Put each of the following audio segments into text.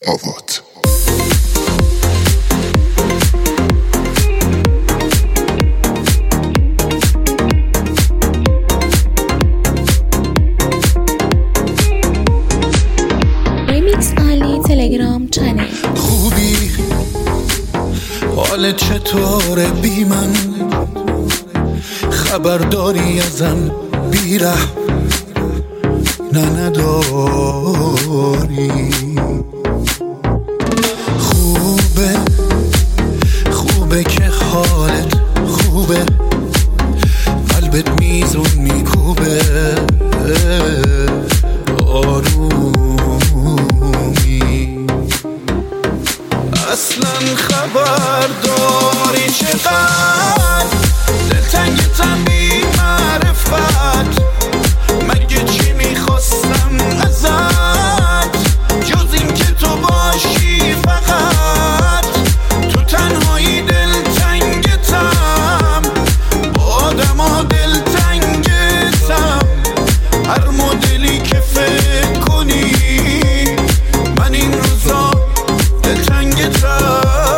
آوات. تلگرام چنل. خوبی حالت چطوره بی من؟ خبرداری ازم بیره نه نداری. خوبه که حالت خوبه، قلبت میزون میکوبه آرومی. اصلا خبر داری چقدر دلتنگتم بی معرفت؟ مگه چی میخواستم ازت جز این که تو باشی فقط؟ تو تنهایی دلتنگتم، با آدم ها دلتنگتم، هر مدلی که فکر کنی من این روزا دلتنگتم.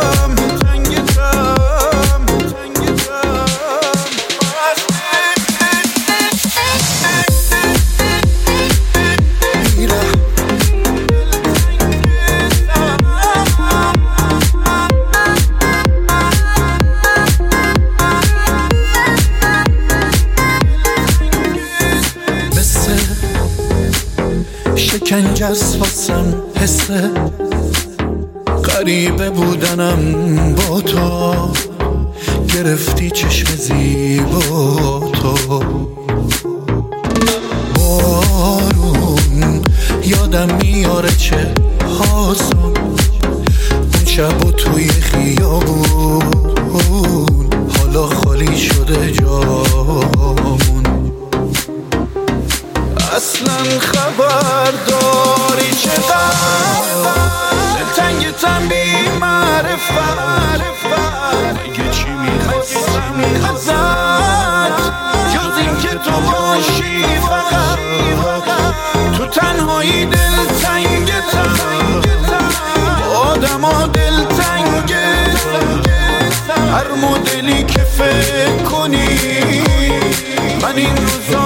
شکنجه است واسم حسه غریبه بودنم با تو، گرفتی چشم زیبا تو. بارون یادم میاره چه هاسم اون شب و توی خیابون، حالا خالی شده جامون. اصلا خبر داری چقدر دلتنگتم بی معرفت؟ مگه چی میخواستم ازت جز این که تو باشی فقط؟ تو تنهایی دلتنگتم، با آدم ها دلتنگتم، هر مدلی که فکر کنی من این روزا